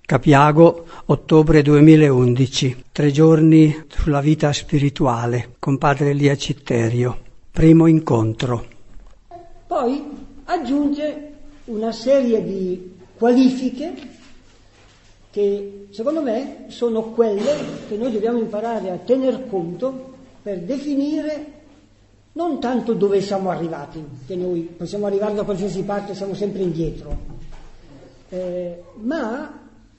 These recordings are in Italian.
Capiago, ottobre 2011. 3 giorni sulla vita spirituale con padre Elia Citterio. Primo incontro. Poi aggiunge una serie di qualifiche che secondo me sono quelle che noi dobbiamo imparare a tener conto per definire non tanto dove siamo arrivati, che noi possiamo arrivare da qualsiasi parte, siamo sempre indietro, ma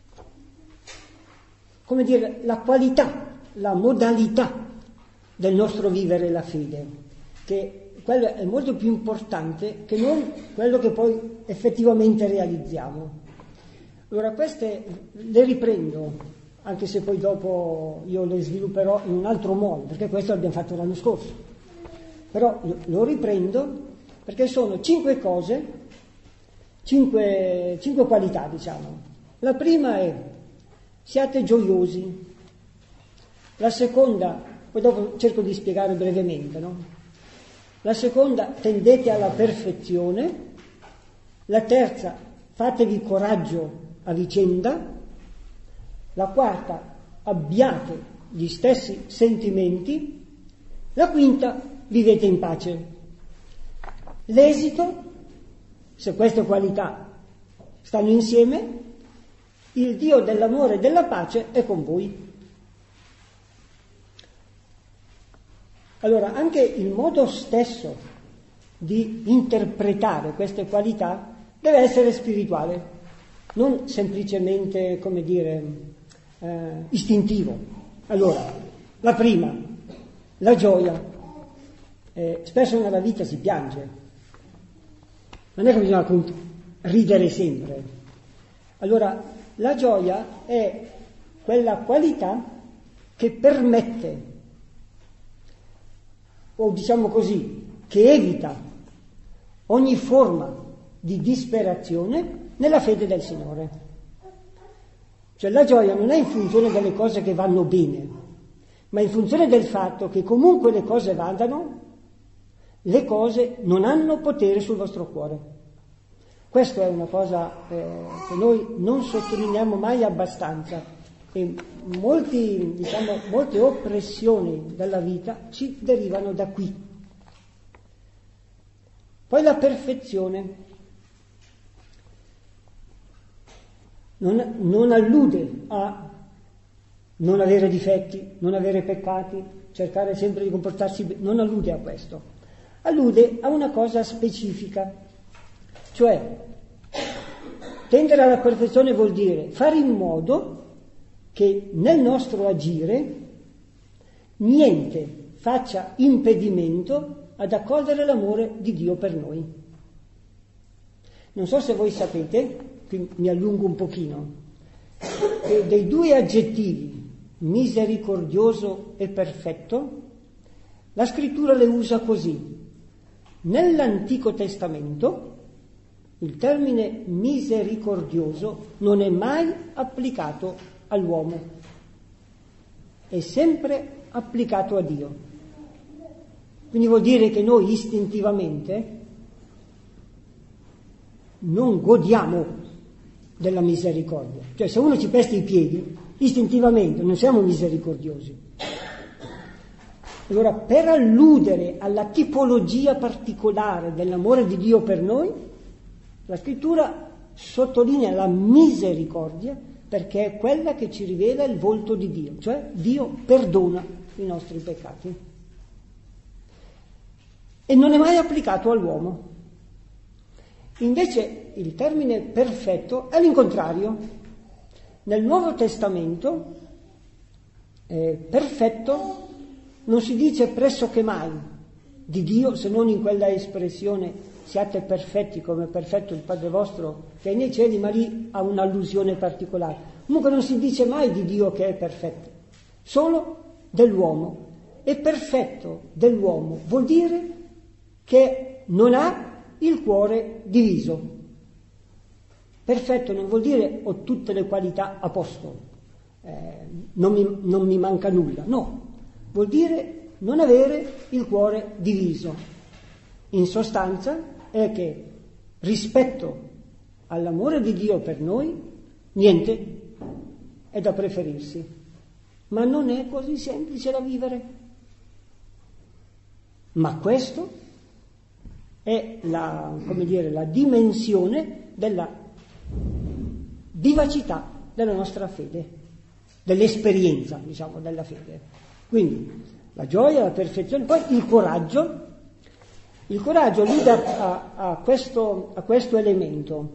come dire, la qualità, la modalità del nostro vivere la fede, che quello è molto più importante che non quello che poi effettivamente realizziamo. Allora queste le riprendo, anche se poi dopo io le svilupperò in un altro modo, perché questo l'abbiamo fatto l'anno scorso. Però lo riprendo perché sono 5 cose, 5 qualità, diciamo. La prima è: siate gioiosi. La seconda, poi dopo cerco di spiegare brevemente, no? La seconda, tendete alla perfezione. La terza, fatevi coraggio a vicenda. La quarta, abbiate gli stessi sentimenti. La quinta, vivete in pace. L'esito, se queste qualità stanno insieme, il Dio dell'amore e della pace è con voi. Allora, anche il modo stesso di interpretare queste qualità deve essere spirituale, non semplicemente, come dire, istintivo. Allora, la prima, la gioia. Spesso nella vita si piange, non è che bisogna ridere sempre. Allora, la gioia è quella qualità che permette, o diciamo così, che evita ogni forma di disperazione nella fede del Signore. Cioè la gioia non è in funzione delle cose che vanno bene, ma in funzione del fatto che comunque le cose vadano, le cose non hanno potere sul vostro cuore. Questa è una cosa che noi non sottolineiamo mai abbastanza, e molte oppressioni della vita ci derivano da qui. Poi la perfezione non allude a non avere difetti, non avere peccati, cercare sempre di comportarsi bene, non allude a questo, allude a una cosa specifica. Cioè, tendere alla perfezione vuol dire fare in modo che nel nostro agire niente faccia impedimento ad accogliere l'amore di Dio per noi. Non so se voi sapete, qui mi allungo un pochino, che dei 2 aggettivi, misericordioso e perfetto, la scrittura le usa così. Nell'Antico Testamento il termine misericordioso non è mai applicato all'uomo, è sempre applicato a Dio. Quindi vuol dire che noi istintivamente non godiamo della misericordia. Cioè se uno ci pesta i piedi, istintivamente non siamo misericordiosi. Allora, per alludere alla tipologia particolare dell'amore di Dio per noi, la scrittura sottolinea la misericordia perché è quella che ci rivela il volto di Dio, cioè Dio perdona i nostri peccati. E non è mai applicato all'uomo. Invece il termine perfetto è l'incontrario. Nel Nuovo Testamento perfetto non si dice pressoché mai di Dio, se non in quella espressione siate perfetti come è perfetto il Padre vostro che è nei cieli, ma lì ha un'allusione particolare. Comunque non si dice mai di Dio che è perfetto, solo dell'uomo. E perfetto dell'uomo vuol dire che non ha il cuore diviso. Perfetto non vuol dire ho tutte le qualità a posto, non mi manca nulla, no, vuol dire non avere il cuore diviso. In sostanza è che rispetto all'amore di Dio per noi niente è da preferirsi, ma non è così semplice da vivere. Ma questo è la dimensione della vivacità della nostra fede, dell'esperienza, diciamo, della fede. Quindi la gioia, la perfezione, poi il coraggio. Il coraggio allude a questo elemento.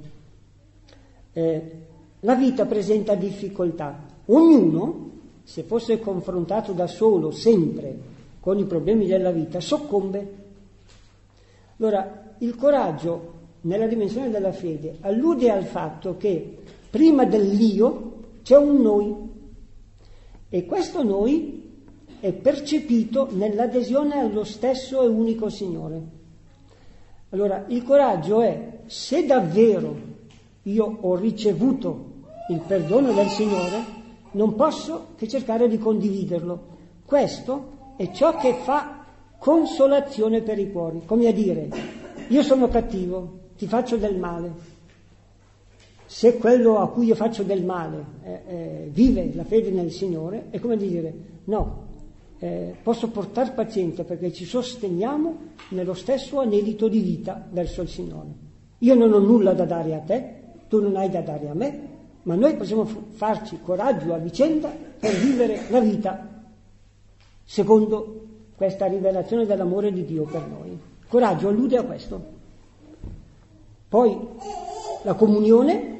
La vita presenta difficoltà. Ognuno, se fosse confrontato da solo sempre con i problemi della vita, soccombe. Allora, il coraggio nella dimensione della fede allude al fatto che prima dell'io c'è un noi, e questo noi è percepito nell'adesione allo stesso e unico Signore. Allora, il coraggio è: se davvero io ho ricevuto il perdono del Signore, non posso che cercare di condividerlo. Questo è ciò che fa consolazione per i cuori, come a dire: io sono cattivo, ti faccio del male. Se quello a cui io faccio del male vive la fede nel Signore, è come dire: no, posso portare pazienza perché ci sosteniamo nello stesso anelito di vita verso il Signore. Io non ho nulla da dare a te, tu non hai da dare a me, ma noi possiamo farci coraggio a vicenda per vivere la vita secondo questa rivelazione dell'amore di Dio per noi. Coraggio allude a questo. Poi la comunione.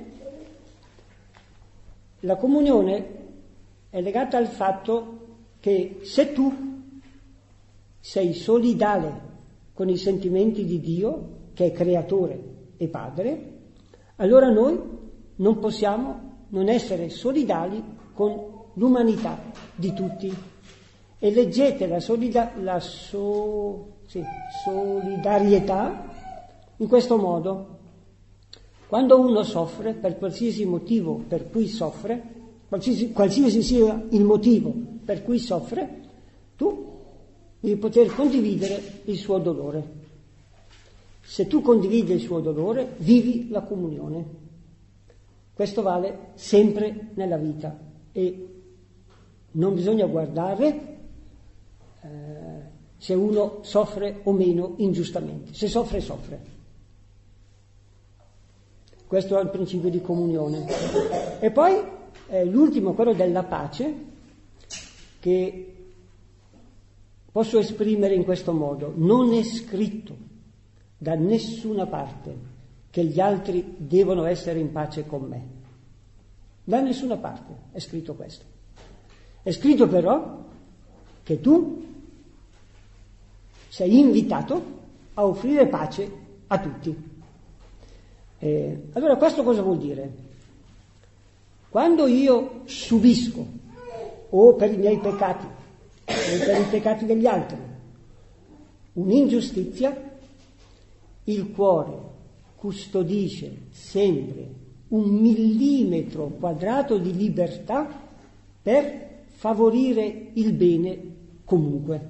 La comunione è legata al fatto che se tu sei solidale con i sentimenti di Dio, che è creatore e padre, allora noi non possiamo non essere solidali con l'umanità di tutti. E leggete la solidarietà in questo modo. Quando uno soffre, per qualsiasi motivo per cui soffre, qualsiasi sia il motivo per cui soffre, tu devi poter condividere il suo dolore. Se tu condividi il suo dolore, vivi la comunione. Questo vale sempre nella vita e non bisogna guardare se uno soffre o meno ingiustamente. Se soffre, soffre. Questo è il principio di comunione. E poi l'ultimo, quello della pace, che posso esprimere in questo modo: non è scritto da nessuna parte che gli altri devono essere in pace con me. Da nessuna parte è scritto questo. È scritto però che tu sei invitato a offrire pace a tutti. Allora questo cosa vuol dire? Quando io subisco, o per i miei peccati, o per i peccati degli altri, un'ingiustizia, il cuore custodisce sempre 1 millimetro quadrato di libertà per favorire il bene comunque.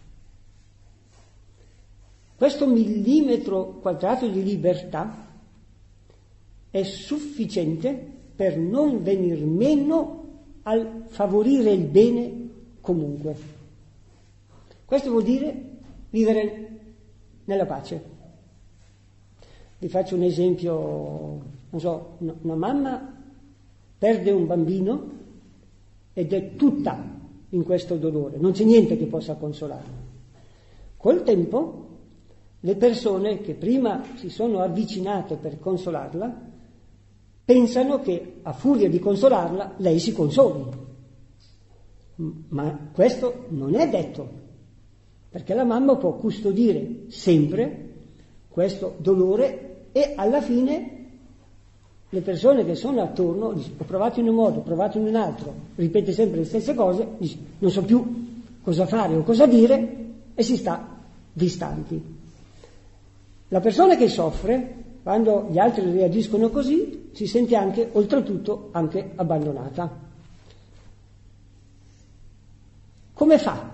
Questo millimetro quadrato di libertà è sufficiente per non venir meno al favorire il bene comunque. Questo vuol dire vivere nella pace. Vi faccio un esempio, non so, una mamma perde un bambino ed è tutta in questo dolore, non c'è niente che possa consolarla. Col tempo le persone che prima si sono avvicinate per consolarla pensano che a furia di consolarla lei si consoli, ma questo non è detto, perché la mamma può custodire sempre questo dolore e alla fine le persone che sono attorno dicono: ho provato in un modo, ho provato in un altro, ripete sempre le stesse cose, dice, non so più cosa fare o cosa dire, e si sta distanti. La persona che soffre, quando gli altri reagiscono così, si sente anche, oltretutto, anche abbandonata. Come fa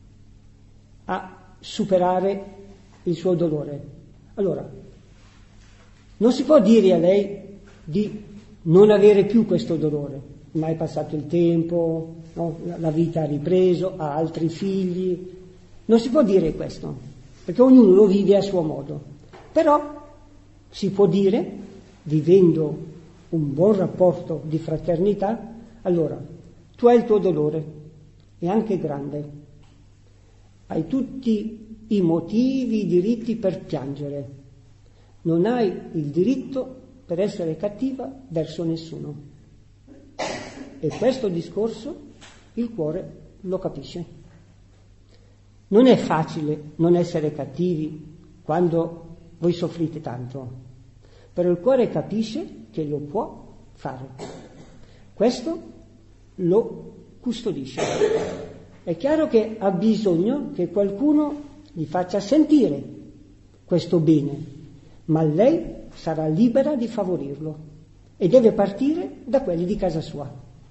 a superare il suo dolore? Allora, non si può dire a lei di non avere più questo dolore. Ormai è passato il tempo, no? La vita ha ripreso, ha altri figli. Non si può dire questo, perché ognuno lo vive a suo modo. Però si può dire, vivendo un buon rapporto di fraternità, allora, tu hai il tuo dolore, è anche grande, hai tutti i motivi, i diritti per piangere, non hai il diritto per essere cattiva verso nessuno. E questo discorso il cuore lo capisce. Non è facile non essere cattivi quando voi soffrite tanto, però il cuore capisce che lo può fare. Questo lo custodisce. È chiaro che ha bisogno che qualcuno gli faccia sentire questo bene, ma lei sarà libera di favorirlo e deve partire da quelli di casa sua.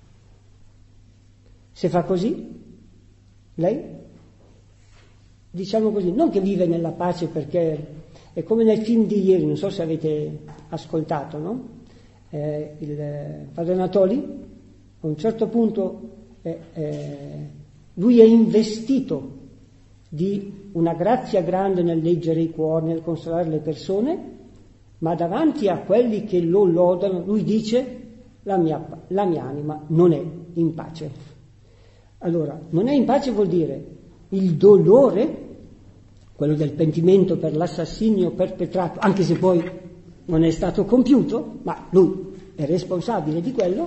Se fa così, lei, diciamo così, non che vive nella pace, perché è come nel film di ieri, non so se avete ascoltato, no? Il padre Anatoli, a un certo punto lui è investito di una grazia grande nel leggere i cuori, nel consolare le persone, ma davanti a quelli che lo lodano, lui dice: la mia anima non è in pace. Allora, non è in pace vuol dire il dolore, quello del pentimento per l'assassinio perpetrato, anche se poi non è stato compiuto, ma lui è responsabile di quello.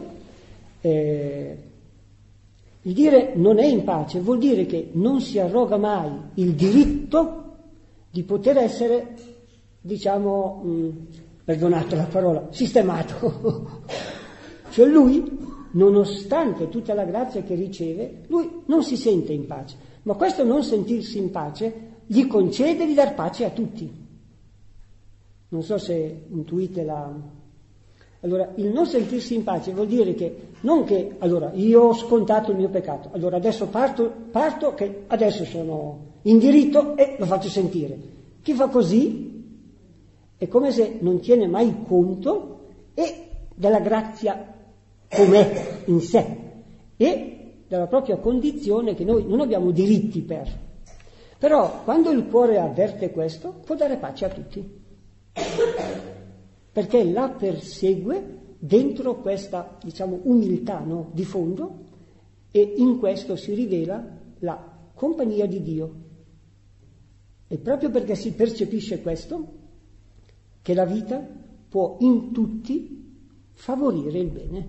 Il dire non è in pace vuol dire che non si arroga mai il diritto di poter essere, diciamo, perdonate la parola, sistemato. Cioè lui, nonostante tutta la grazia che riceve, lui non si sente in pace. Ma questo non sentirsi in pace gli concede di dar pace a tutti. Non so se intuite la... Allora, il non sentirsi in pace vuol dire che, non che, allora, io ho scontato il mio peccato, allora adesso parto che adesso sono in diritto e lo faccio sentire. Chi fa così è come se non tiene mai conto e della grazia com'è in sé e della propria condizione, che noi non abbiamo diritti per. Però quando il cuore avverte questo, può dare pace a tutti, perché la persegue dentro questa, diciamo, umiltà, no, di fondo, e in questo si rivela la compagnia di Dio. E proprio perché si percepisce questo, che la vita può in tutti favorire il bene.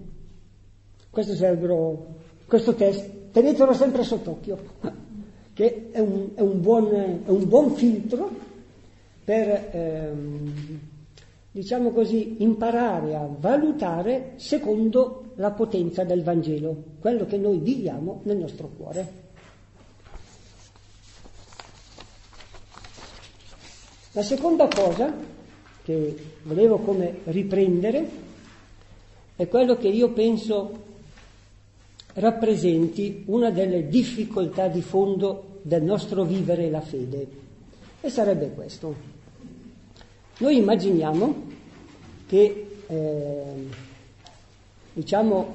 Questo test, tenetelo sempre sott'occhio, che è un buon filtro per, diciamo così, imparare a valutare secondo la potenza del Vangelo, quello che noi viviamo nel nostro cuore. La seconda cosa che volevo come riprendere è quello che io penso rappresenti una delle difficoltà di fondo del nostro vivere la fede, e sarebbe questo. Noi immaginiamo che, diciamo,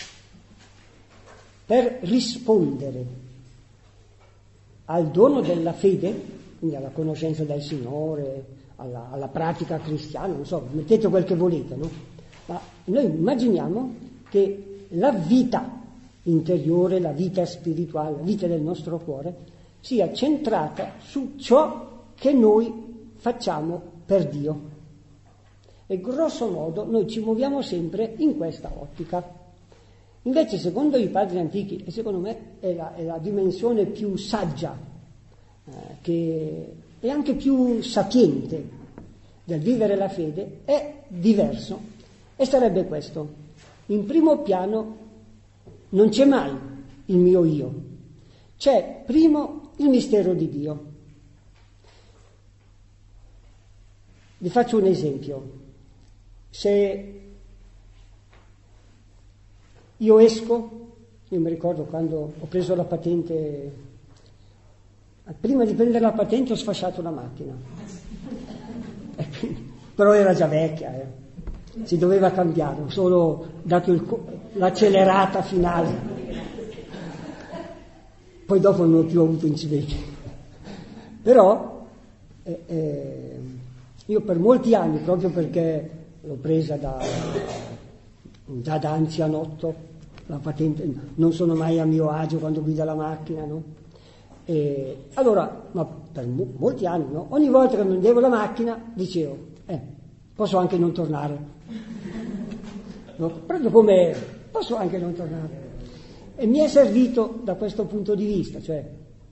per rispondere al dono della fede, quindi alla conoscenza del Signore, alla pratica cristiana, non so, mettete quel che volete, no? Ma noi immaginiamo che la vita interiore, la vita spirituale, la vita del nostro cuore, sia centrata su ciò che noi facciamo per Dio. E grosso modo noi ci muoviamo sempre in questa ottica. Invece, secondo i padri antichi, e secondo me è la dimensione più saggia, che è anche più sapiente del vivere la fede, è diverso. E sarebbe questo: in primo piano non c'è mai il mio io, c'è primo il mistero di Dio. Vi faccio un esempio. Se io esco, io mi ricordo quando ho preso la patente, prima di prendere la patente ho sfasciato una macchina, però era già vecchia. si doveva cambiare, ho solo dato l'accelerata finale. Poi dopo non ho più avuto incidenti. Però io per molti anni, proprio perché l'ho presa già da anzianotto, la patente, non sono mai a mio agio quando guida la macchina, no? E allora, ma per molti anni, no? Ogni volta che prendevo la macchina dicevo, posso anche non tornare. No? Proprio come posso anche non tornare. E mi è servito da questo punto di vista, cioè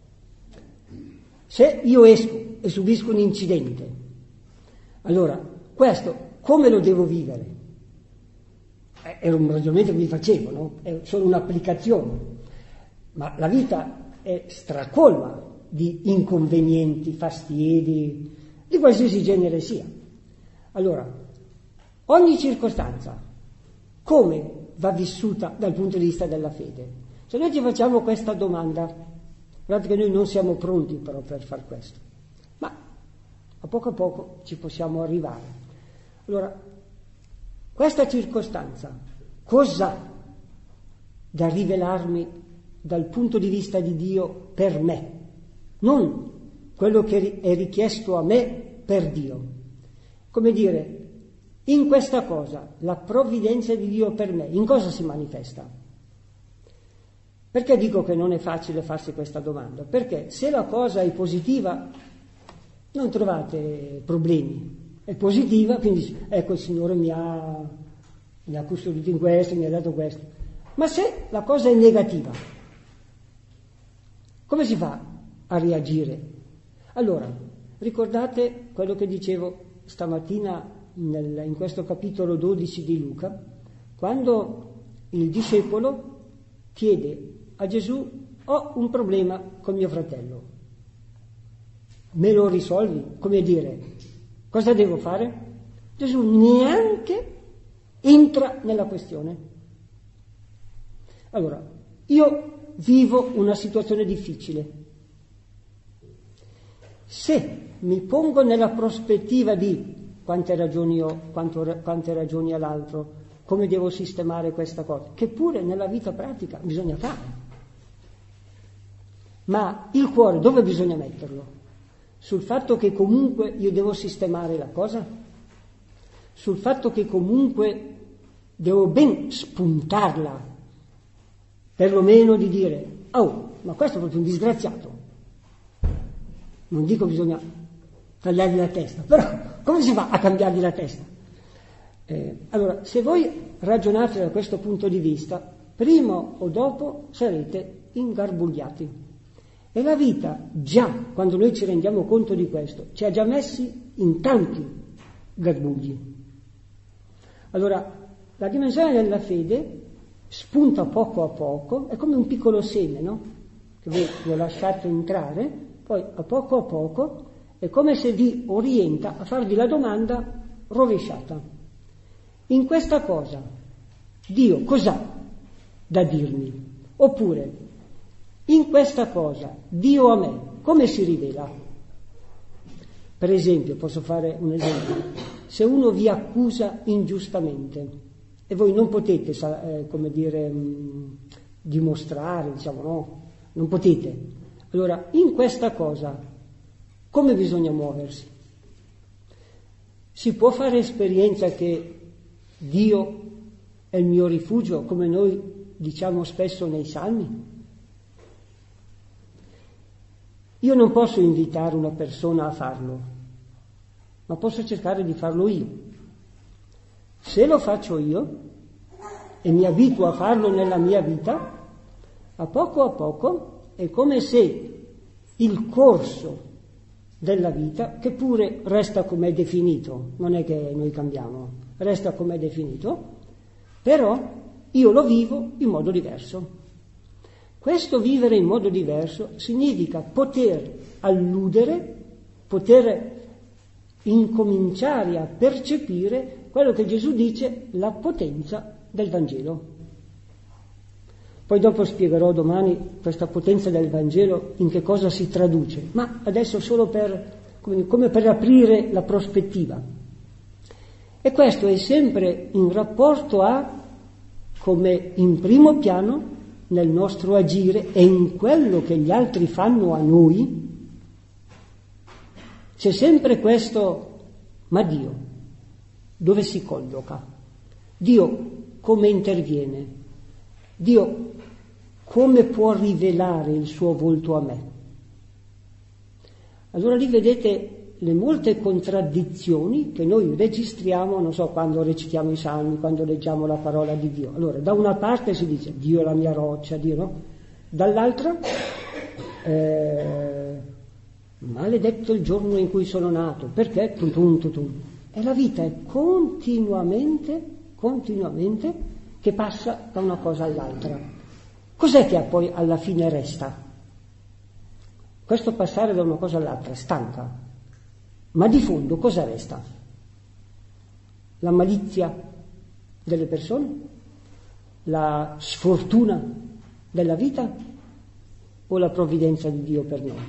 se io esco e subisco un incidente, allora questo come lo devo vivere? Era un ragionamento che mi facevo, no? È solo un'applicazione, ma la vita è stracolma di inconvenienti, fastidi, di qualsiasi genere sia. Allora, ogni circostanza, come va vissuta dal punto di vista della fede? Se noi ci facciamo questa domanda, guardate che noi non siamo pronti però per far questo, ma a poco ci possiamo arrivare. Allora, questa circostanza, cosa da rivelarmi dal punto di vista di Dio per me? Non quello che è richiesto a me per Dio. Come dire, in questa cosa, la provvidenza di Dio per me, in cosa si manifesta? Perché dico che non è facile farsi questa domanda? Perché se la cosa è positiva, non trovate problemi. È positiva, quindi ecco il Signore mi ha custodito in questo, mi ha dato questo. Ma se la cosa è negativa, come si fa a reagire? Allora, ricordate quello che dicevo stamattina in questo capitolo 12 di Luca, quando il discepolo chiede a Gesù: ho un problema con mio fratello, me lo risolvi? Come dire, cosa devo fare? Gesù neanche entra nella questione. Allora, io vivo una situazione difficile. Se mi pongo nella prospettiva di quante ragioni ho, quante ragioni ha l'altro, come devo sistemare questa cosa, che pure nella vita pratica bisogna fare. Ma il cuore dove bisogna metterlo? Sul fatto che comunque io devo sistemare la cosa? Sul fatto che comunque devo ben spuntarla, perlomeno di dire: oh, ma questo è proprio un disgraziato. Non dico bisogna tagliargli la testa, però come si fa a cambiargli la testa? Allora, se voi ragionate da questo punto di vista, prima o dopo sarete ingarbugliati. E la vita, già quando noi ci rendiamo conto di questo, ci ha già messi in tanti garbugli. Allora, la dimensione della fede spunta poco a poco, è come un piccolo seme, no? Che voi lo lasciate entrare, poi a poco è come se vi orienta a farvi la domanda rovesciata. In questa cosa Dio cos'ha da dirmi? Oppure in questa cosa Dio a me come si rivela? Per esempio, posso fare un esempio: se uno vi accusa ingiustamente e voi non potete dimostrare, no, non potete, allora in questa cosa come bisogna muoversi? Si può fare esperienza che Dio è il mio rifugio, come noi diciamo spesso nei salmi? Io non posso invitare una persona a farlo, ma posso cercare di farlo io. Se lo faccio io e mi abituo a farlo nella mia vita, a poco è come se il corso della vita, che pure resta come è definito, non è che noi cambiamo, resta come è definito, però io lo vivo in modo diverso. Questo vivere in modo diverso significa poter alludere, poter incominciare a percepire quello che Gesù dice, la potenza del Vangelo. Poi dopo spiegherò domani questa potenza del Vangelo in che cosa si traduce, ma adesso solo come per aprire la prospettiva. E questo è sempre in rapporto a come in primo piano nel nostro agire e in quello che gli altri fanno a noi, c'è sempre questo, ma Dio dove si colloca? Dio come interviene? Dio come può rivelare il suo volto a me? Allora lì vedete le molte contraddizioni che noi registriamo, non so, quando recitiamo i salmi, quando leggiamo la parola di Dio. Allora, da una parte si dice Dio è la mia roccia, Dio no? Dall'altra, maledetto il giorno in cui sono nato, perché? E la vita è continuamente che passa da una cosa all'altra. Cos'è che poi alla fine resta? Questo passare da una cosa all'altra stanca. Ma di fondo cosa resta? La malizia delle persone? La sfortuna della vita? O la provvidenza di Dio per noi?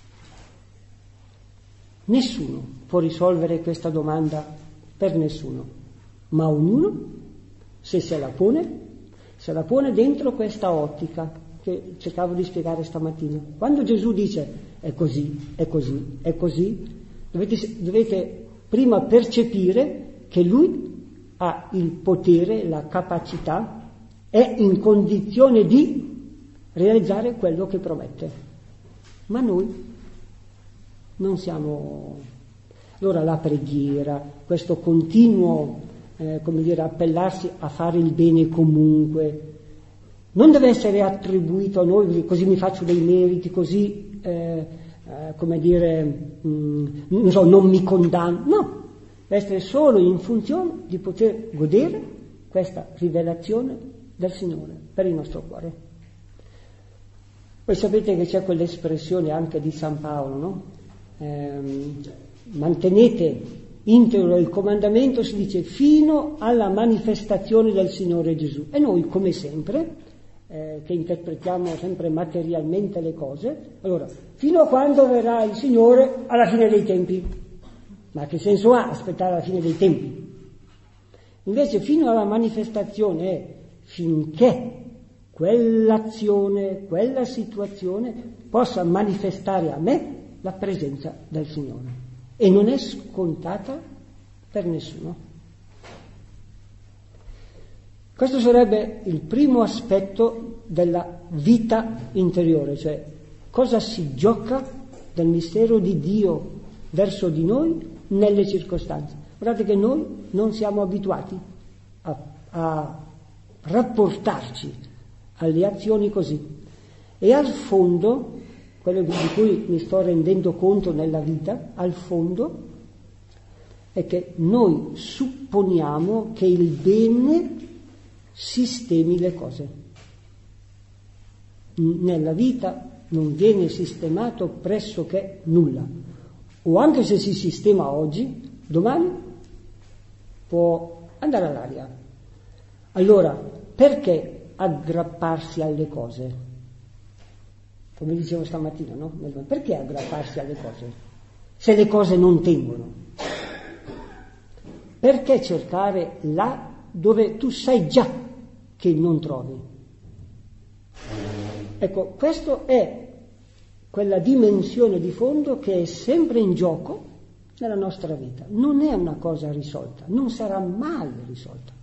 Nessuno può risolvere questa domanda per nessuno, ma ognuno, se se la pone dentro questa ottica che cercavo di spiegare stamattina. Quando Gesù dice è così, è così, è così, dovete prima percepire che Lui ha il potere, la capacità, è in condizione di realizzare quello che promette. Ma noi non siamo. Allora la preghiera, questo continuo, appellarsi a fare il bene comunque, non deve essere attribuito a noi, così mi faccio dei meriti, così non mi condanno, no, deve essere solo in funzione di poter godere questa rivelazione del Signore per il nostro cuore. Poi sapete che c'è quell'espressione anche di San Paolo, no? Mantenete integro il comandamento, si dice, fino alla manifestazione del Signore Gesù. E noi, come sempre, che interpretiamo sempre materialmente le cose, allora, fino a quando verrà il Signore alla fine dei tempi. Ma che senso ha aspettare alla fine dei tempi? Invece fino alla manifestazione è finché quell'azione, quella situazione possa manifestare a me la presenza del Signore. E non è scontata per nessuno. Questo sarebbe il primo aspetto della vita interiore, cioè cosa si gioca del mistero di Dio verso di noi nelle circostanze. Guardate che noi non siamo abituati a rapportarci alle azioni così. E al fondo, quello di cui mi sto rendendo conto nella vita, al fondo è che noi supponiamo che il bene sistemi le cose. Nella vita non viene sistemato pressoché nulla, o anche se si sistema oggi, domani può andare all'aria. Allora, perché aggrapparsi alle cose? Come dicevo stamattina, no? Perché aggrapparsi alle cose? Se le cose non tengono. Perché cercare là dove tu sai già che non trovi? Ecco, questo è quella dimensione di fondo che è sempre in gioco nella nostra vita. Non è una cosa risolta, non sarà mai risolta.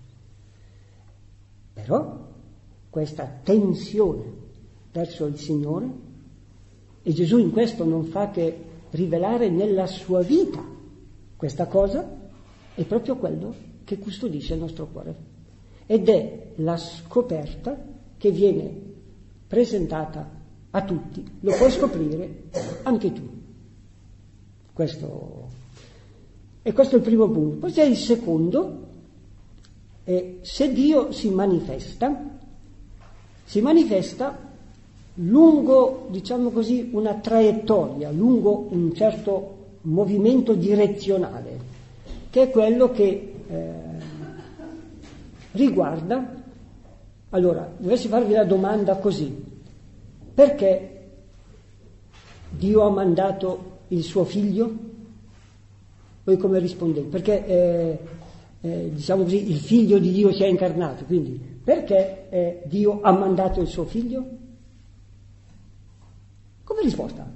Però questa tensione verso il Signore, e Gesù in questo non fa che rivelare nella sua vita questa cosa, è proprio quello che custodisce il nostro cuore. Ed è la scoperta che viene presentata a tutti, lo puoi scoprire anche tu. Questo è il primo punto. Poi c'è il secondo, se Dio si manifesta lungo, diciamo così, una traiettoria, lungo un certo movimento direzionale, che è quello che riguarda. Allora, dovessi farvi la domanda così: perché Dio ha mandato il suo figlio? Voi come rispondete? Perché diciamo così, il figlio di Dio si è incarnato. Quindi perché Dio ha mandato il suo figlio? Come risposta?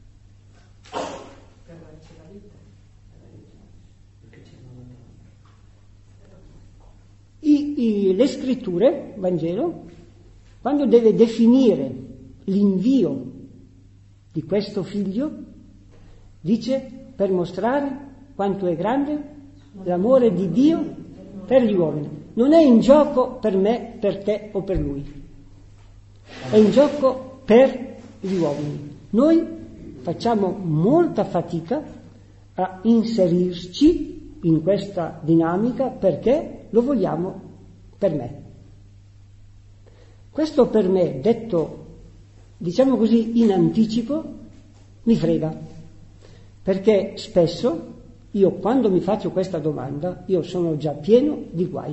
Le scritture, Vangelo, quando deve definire l'invio di questo figlio, dice per mostrare quanto è grande l'amore di Dio per gli uomini. Non è in gioco per me, per te o per lui, è in gioco per gli uomini. Noi facciamo molta fatica a inserirci in questa dinamica perché lo vogliamo per me. Questo per me, detto, diciamo così, in anticipo, mi frega, perché spesso io quando mi faccio questa domanda, io sono già pieno di guai.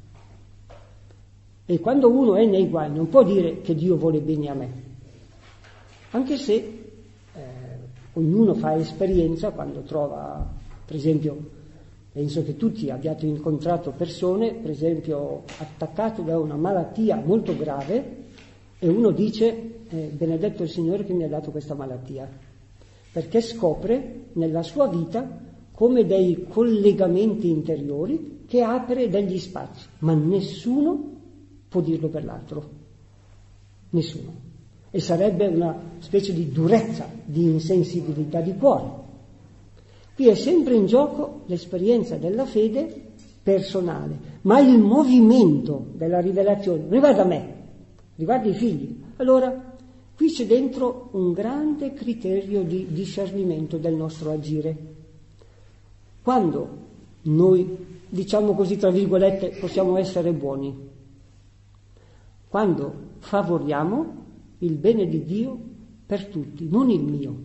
E quando uno è nei guai non può dire che Dio vuole bene a me, anche se ognuno fa esperienza quando trova, per esempio, penso che tutti abbiate incontrato persone, per esempio, attaccate da una malattia molto grave e uno dice benedetto il Signore che mi ha dato questa malattia, perché scopre nella sua vita come dei collegamenti interiori che apre degli spazi, ma nessuno può dirlo per l'altro, nessuno. E sarebbe una specie di durezza, di insensibilità di cuore. Qui è sempre in gioco l'esperienza della fede personale, ma il movimento della rivelazione riguarda me, riguarda i figli. Allora, qui c'è dentro un grande criterio di discernimento del nostro agire. Quando noi, diciamo così, tra virgolette, possiamo essere buoni? Quando favoriamo il bene di Dio per tutti, non il mio.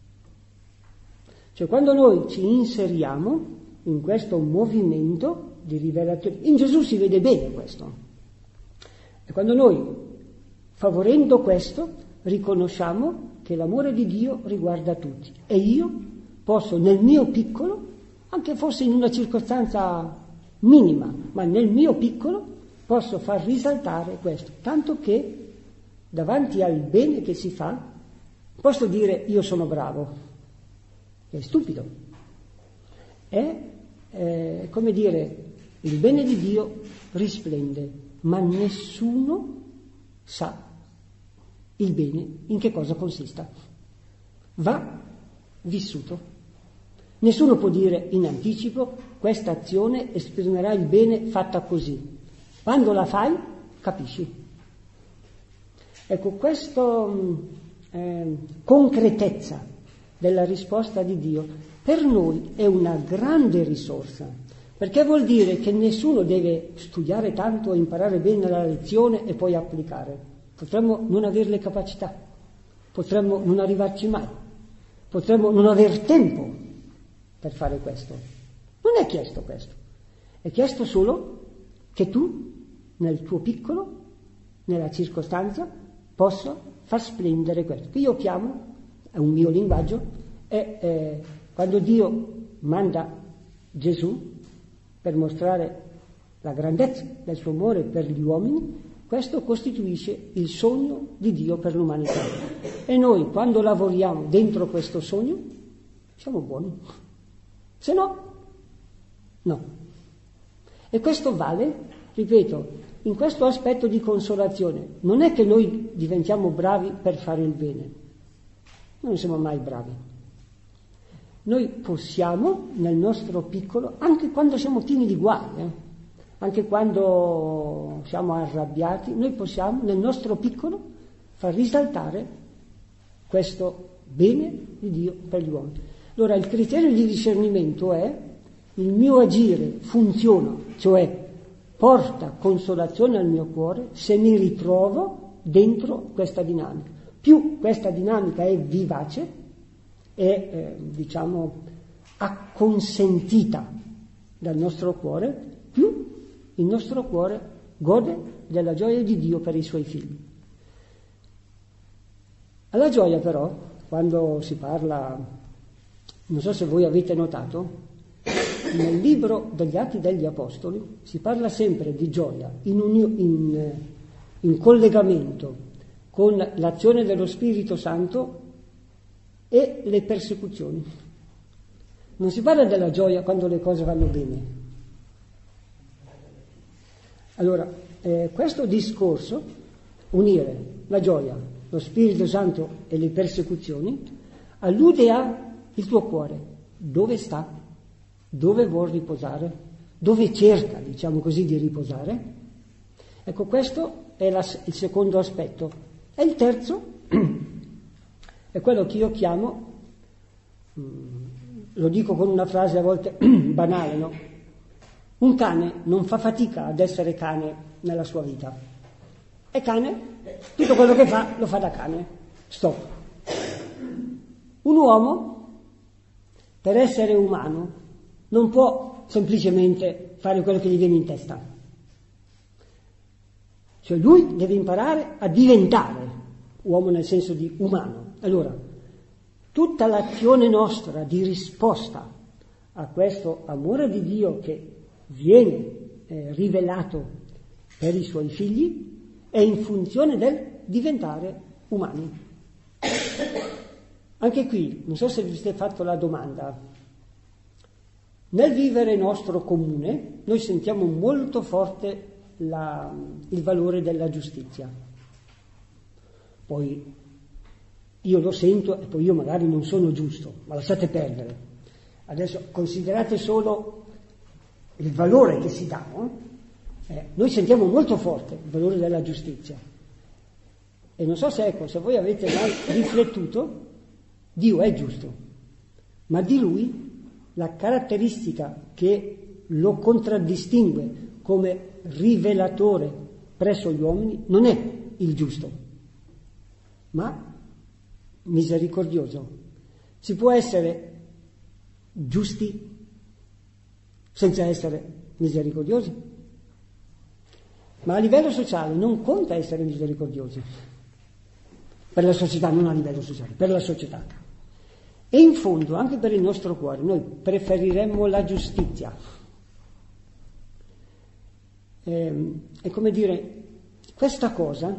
Cioè quando noi ci inseriamo in questo movimento di rivelazione, in Gesù si vede bene questo, e quando noi, favorendo questo, riconosciamo che l'amore di Dio riguarda tutti e io posso nel mio piccolo, anche forse in una circostanza minima, ma nel mio piccolo posso far risaltare questo, tanto che davanti al bene che si fa posso dire io sono bravo. È stupido. È come dire, il bene di Dio risplende, ma nessuno sa il bene in che cosa consista. Va vissuto. Nessuno può dire in anticipo questa azione esprimerà il bene fatta così. Quando la fai, capisci. Ecco, questa concretezza della risposta di Dio per noi è una grande risorsa, perché vuol dire che nessuno deve studiare tanto, imparare bene la lezione e poi applicare. Potremmo non avere le capacità, potremmo non arrivarci mai, potremmo non aver tempo per fare questo. Non è chiesto questo, è chiesto solo che tu nel tuo piccolo, nella circostanza, possa far splendere questo, che io chiamo, è un mio linguaggio, è quando Dio manda Gesù per mostrare la grandezza del suo amore per gli uomini, questo costituisce il sogno di Dio per l'umanità. E noi, quando lavoriamo dentro questo sogno, siamo buoni. Se no, no. E questo vale, ripeto, in questo aspetto di consolazione. Non è che noi diventiamo bravi per fare il bene. Noi non siamo mai bravi. Noi possiamo, nel nostro piccolo, anche quando siamo pieni di guai, anche quando siamo arrabbiati, noi possiamo, nel nostro piccolo, far risaltare questo bene di Dio per gli uomini. Allora, il criterio di discernimento è il mio agire funziona, cioè porta consolazione al mio cuore se mi ritrovo dentro questa dinamica. Più questa dinamica è vivace, è acconsentita dal nostro cuore, più il nostro cuore gode della gioia di Dio per i suoi figli. Alla gioia però, quando si parla, non so se voi avete notato, nel libro degli Atti degli Apostoli si parla sempre di gioia in collegamento con l'azione dello Spirito Santo e le persecuzioni. Non si parla della gioia quando le cose vanno bene. Allora, questo discorso, unire la gioia, lo Spirito Santo e le persecuzioni, allude a il tuo cuore. Dove sta? Dove vuol riposare? Dove cerca, diciamo così, di riposare? Ecco, questo è il secondo aspetto. E il terzo è quello che io chiamo, lo dico con una frase a volte banale, no? Un cane non fa fatica ad essere cane nella sua vita. È cane, tutto quello che fa lo fa da cane. Stop. Un uomo, per essere umano, non può semplicemente fare quello che gli viene in testa. Cioè lui deve imparare a diventare uomo nel senso di umano. Allora, tutta l'azione nostra di risposta a questo amore di Dio che viene rivelato per i suoi figli è in funzione del diventare umani. Anche qui, non so se vi siete fatto la domanda, nel vivere nostro comune noi sentiamo molto forte il valore della giustizia. Poi io lo sento e poi io magari non sono giusto, ma lasciate perdere. Adesso considerate solo il valore che si dà, no? Noi sentiamo molto forte il valore della giustizia. E non so se voi avete mai riflettuto, Dio è giusto, ma di Lui la caratteristica che lo contraddistingue come rivelatore presso gli uomini non è il giusto, ma misericordioso. Si può essere giusti senza essere misericordiosi? Ma a livello sociale non conta essere misericordiosi. Per la società, non a livello sociale, per la società. E in fondo, anche per il nostro cuore, noi preferiremmo la giustizia. È come dire, questa cosa,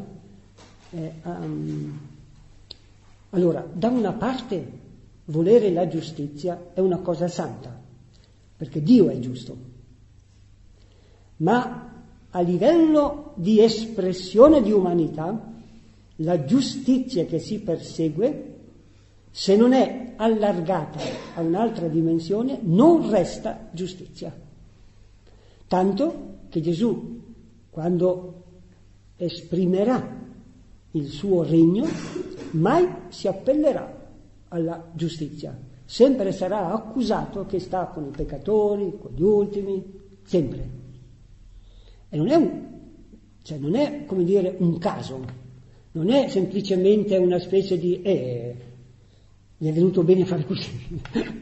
allora, da una parte volere la giustizia è una cosa santa, perché Dio è giusto, ma a livello di espressione di umanità, la giustizia che si persegue, se non è allargata a un'altra dimensione, non resta giustizia. Tanto che Gesù, quando esprimerà il suo regno, mai si appellerà alla giustizia. Sempre sarà accusato che sta con i peccatori, con gli ultimi, sempre. E non è come dire un caso, non è semplicemente una specie di mi è venuto bene fare così.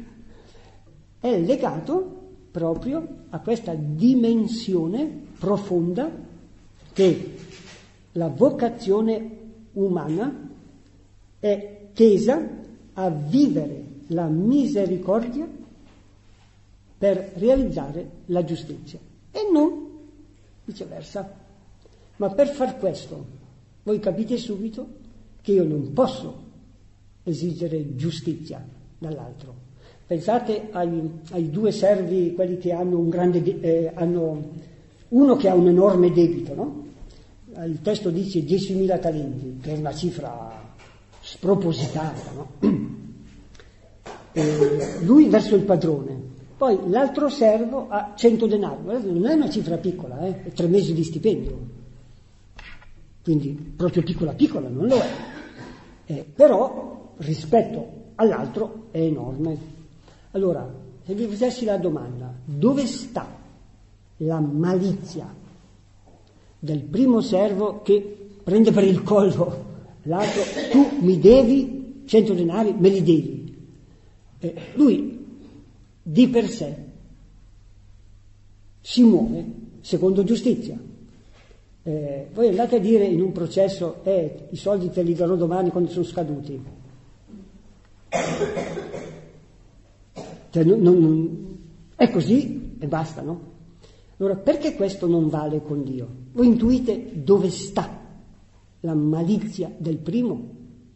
È legato proprio a questa dimensione profonda che la vocazione umana è tesa a vivere la misericordia per realizzare la giustizia e non viceversa. Ma per far questo voi capite subito che io non posso esigere giustizia dall'altro. Pensate ai due servi, quelli che hanno un grande hanno uno che ha un enorme debito, no? Il testo dice 10.000 talenti, che è una cifra spropositata, no? Lui verso il padrone. Poi l'altro servo ha 100 denari, guardate, non è una cifra piccola, è 3 mesi di stipendio, quindi proprio piccola non lo è, però rispetto all'altro è enorme. Allora, se vi facessi la domanda, dove sta la malizia del primo servo che prende per il collo l'altro, tu mi devi 100 denari, me li devi. Lui di per sé si muove secondo giustizia. Voi andate a dire in un processo i soldi te li darò domani quando sono scaduti. Cioè, È così e basta, no? Allora, perché questo non vale con Dio? Voi intuite dove sta la malizia del primo?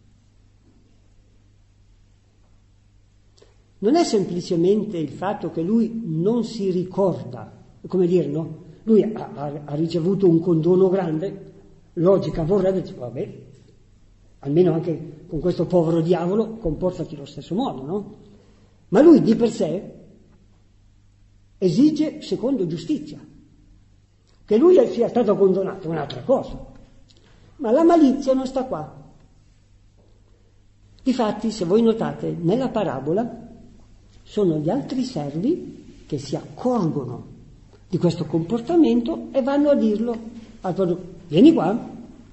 Non è semplicemente il fatto che lui non si ricorda, come dire, no? Lui ha ricevuto un condono grande, logica vorrebbe dire, vabbè, almeno anche con questo povero diavolo comportati allo stesso modo, no? Ma lui di per sé esige secondo giustizia. Che lui sia stato condonato è un'altra cosa, ma la malizia non sta qua. Difatti, se voi notate, nella parabola sono gli altri servi che si accorgono di questo comportamento e vanno a dirlo al padrone: vieni qua.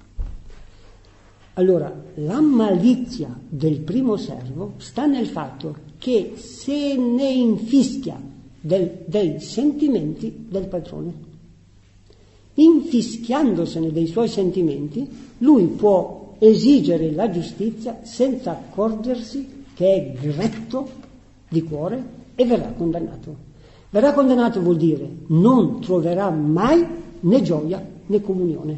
Allora, la malizia del primo servo sta nel fatto che se ne infischia dei sentimenti del padrone. Infischiandosene dei suoi sentimenti, lui può esigere la giustizia senza accorgersi che è gretto di cuore e verrà condannato. Verrà condannato vuol dire non troverà mai né gioia né comunione.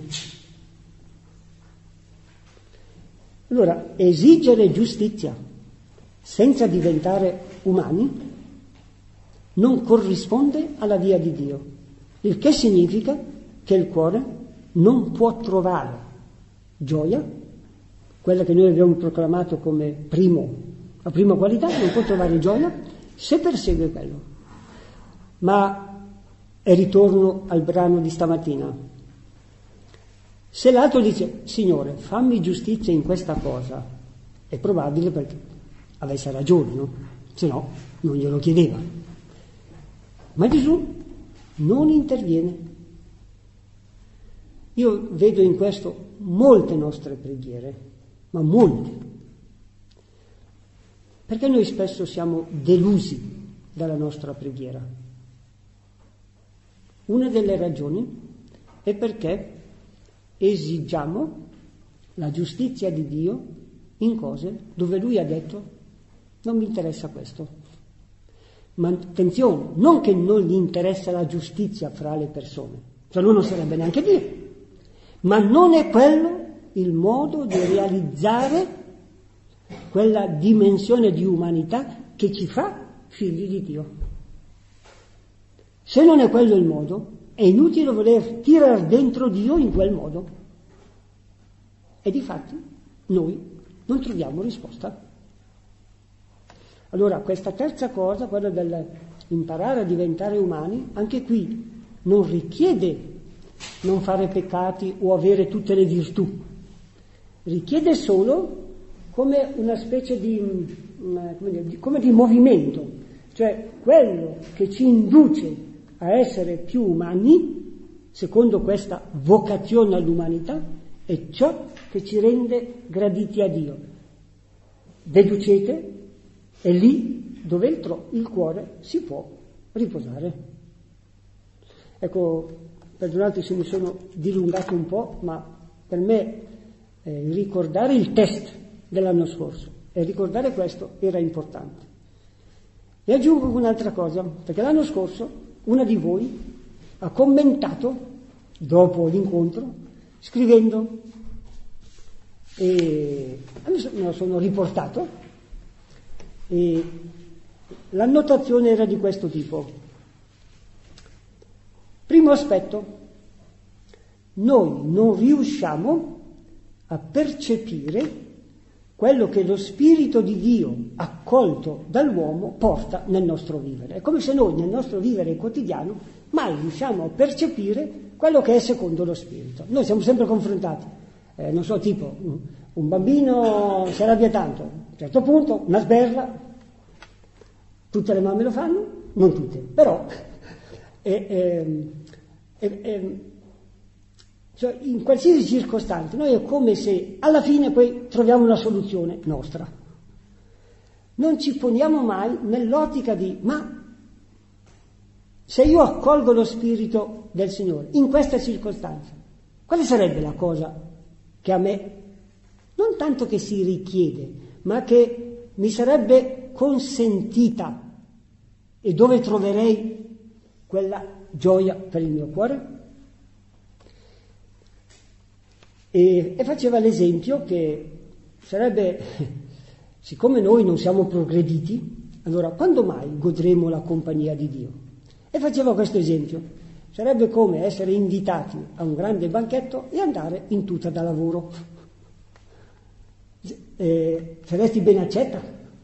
Allora, esigere giustizia senza diventare umani non corrisponde alla via di Dio, il che significa che il cuore non può trovare gioia, quella che noi abbiamo proclamato come la prima qualità, non può trovare gioia se persegue quello. Ma, e ritorno al brano di stamattina, se l'altro dice: Signore, fammi giustizia in questa cosa, è probabile perché avesse ragione, no? Se no non glielo chiedeva. Ma Gesù non interviene. Io vedo in questo molte nostre preghiere, ma molte, perché noi spesso siamo delusi dalla nostra preghiera. Una delle ragioni è perché esigiamo la giustizia di Dio in cose dove Lui ha detto: non mi interessa questo. Ma attenzione, non che non gli interessa la giustizia fra le persone, se no non sarebbe neanche Dio. Ma non è quello il modo di realizzare quella dimensione di umanità che ci fa figli di Dio. Se non è quello il modo, è inutile voler tirar dentro Dio in quel modo. E difatti noi non troviamo risposta. Allora, questa terza cosa, quella dell'imparare a diventare umani, anche qui non richiede non fare peccati o avere tutte le virtù, richiede solo come una specie di movimento, cioè quello che ci induce a essere più umani secondo questa vocazione all'umanità è ciò che ci rende graditi a Dio. Deducete, è lì dove il cuore si può riposare. Ecco, perdonate se mi sono dilungato un po', ma per me ricordare il test dell'anno scorso e ricordare questo era importante. E aggiungo un'altra cosa, perché l'anno scorso una di voi ha commentato, dopo l'incontro, scrivendo, e me lo sono riportato, e l'annotazione era di questo tipo. Primo aspetto, noi non riusciamo a percepire quello che lo Spirito di Dio, accolto dall'uomo, porta nel nostro vivere. È come se noi nel nostro vivere quotidiano mai riusciamo a percepire quello che è secondo lo Spirito. Noi siamo sempre confrontati, non so, tipo un bambino si arrabbia tanto, a un certo punto una sberla, tutte le mamme lo fanno, non tutte, però cioè, in qualsiasi circostanza noi è come se alla fine poi troviamo una soluzione nostra. Non ci poniamo mai nell'ottica di: ma se io accolgo lo Spirito del Signore in questa circostanza, quale sarebbe la cosa che a me, non tanto che si richiede, ma che mi sarebbe consentita E dove troverei quella gioia per il mio cuore? E faceva l'esempio che sarebbe, siccome noi non siamo progrediti, allora quando mai godremo la compagnia di Dio? E faceva questo esempio: sarebbe come essere invitati a un grande banchetto e andare in tuta da lavoro. Saresti ben accetta?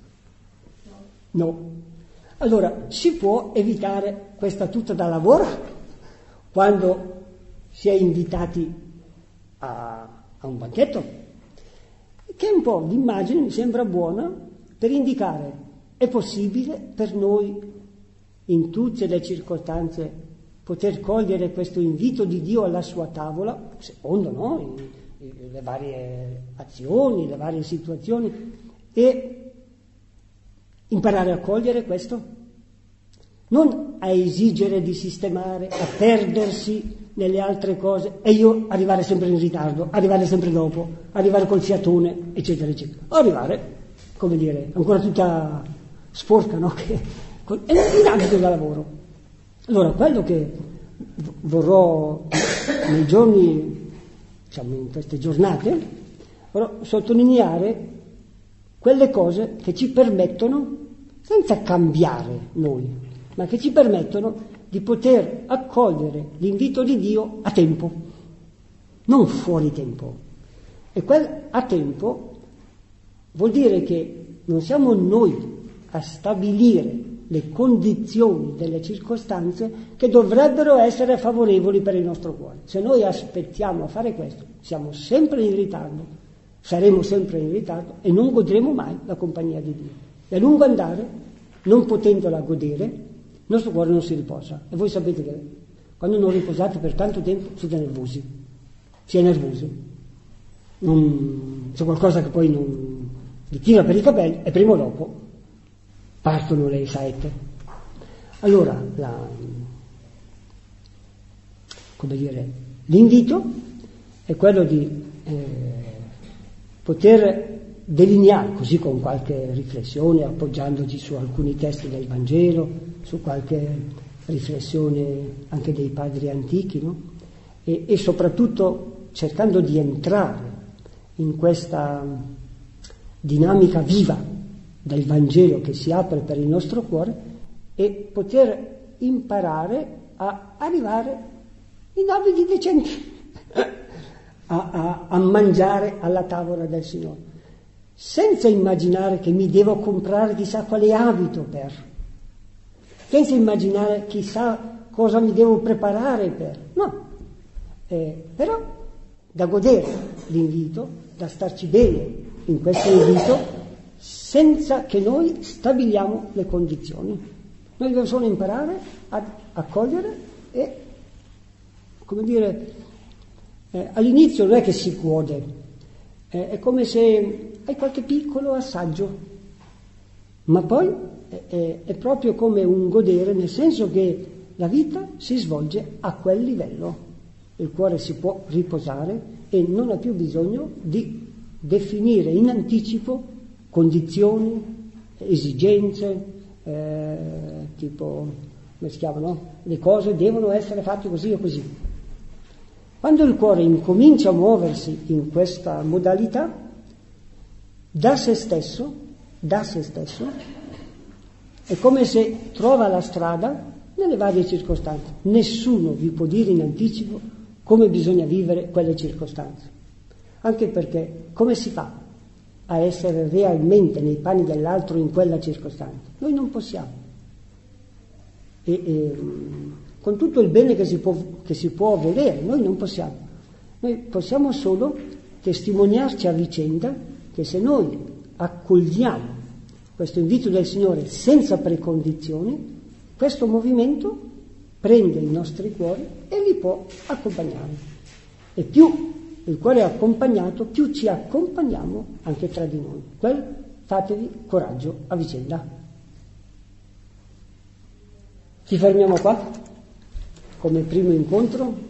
No. Allora, si può evitare questa tuta da lavoro quando si è invitati a un banchetto? Che è un po' l'immagine, mi sembra buona, per indicare: è possibile per noi, in tutte le circostanze, poter cogliere questo invito di Dio alla sua tavola, secondo noi, le varie azioni, le varie situazioni, e imparare a cogliere questo? Non a esigere di sistemare, a perdersi nelle altre cose e io arrivare sempre in ritardo, arrivare sempre dopo, arrivare col fiatone, eccetera, eccetera. Arrivare, come dire, ancora tutta sporca, no? È in ambito da lavoro. Allora, quello che vorrò nei giorni, diciamo in queste giornate, vorrò sottolineare quelle cose che ci permettono, senza cambiare noi, ma che ci permettono di poter accogliere l'invito di Dio a tempo, non fuori tempo. E quel a tempo vuol dire che non siamo noi a stabilire le condizioni delle circostanze che dovrebbero essere favorevoli per il nostro cuore. Se noi aspettiamo a fare questo, siamo sempre in ritardo, saremo sempre in ritardo e non godremo mai la compagnia di Dio. E a lungo andare, non potendola godere, il nostro cuore non si riposa. E voi sapete che quando non riposate per tanto tempo siete nervosi. Si è nervosi. C'è qualcosa che poi non vi tira per i capelli e prima o dopo partono le saette. Allora, l'invito è quello di poter delineare, così con qualche riflessione, appoggiandoci su alcuni testi del Vangelo, su qualche riflessione anche dei padri antichi, no? E soprattutto cercando di entrare in questa dinamica viva del Vangelo che si apre per il nostro cuore e poter imparare a arrivare in abiti decenti a mangiare alla tavola del Signore, senza immaginare che mi devo comprare chissà quale abito senza immaginare chissà cosa mi devo preparare no, però da godere l'invito, da starci bene in questo invito, senza che noi stabiliamo le condizioni. Noi dobbiamo solo imparare ad accogliere e, all'inizio non è che si gode, è come se hai qualche piccolo assaggio, ma poi è proprio come un godere, nel senso che la vita si svolge a quel livello, il cuore si può riposare e non ha più bisogno di definire in anticipo condizioni, esigenze, tipo, come si chiamano? Le cose devono essere fatte così o così. Quando il cuore incomincia a muoversi in questa modalità, da se stesso, è come se trova la strada nelle varie circostanze. Nessuno vi può dire in anticipo come bisogna vivere quelle circostanze. Anche perché come si fa a essere realmente nei panni dell'altro in quella circostanza? Noi non possiamo. Con tutto il bene che si può vedere, noi non possiamo. Noi possiamo solo testimoniarci a vicenda che se noi accogliamo questo invito del Signore senza precondizioni, questo movimento prende i nostri cuori e li può accompagnare. E più il cuore è accompagnato, più ci accompagniamo anche tra di noi. Fatevi coraggio a vicenda. Ci fermiamo qua come primo incontro.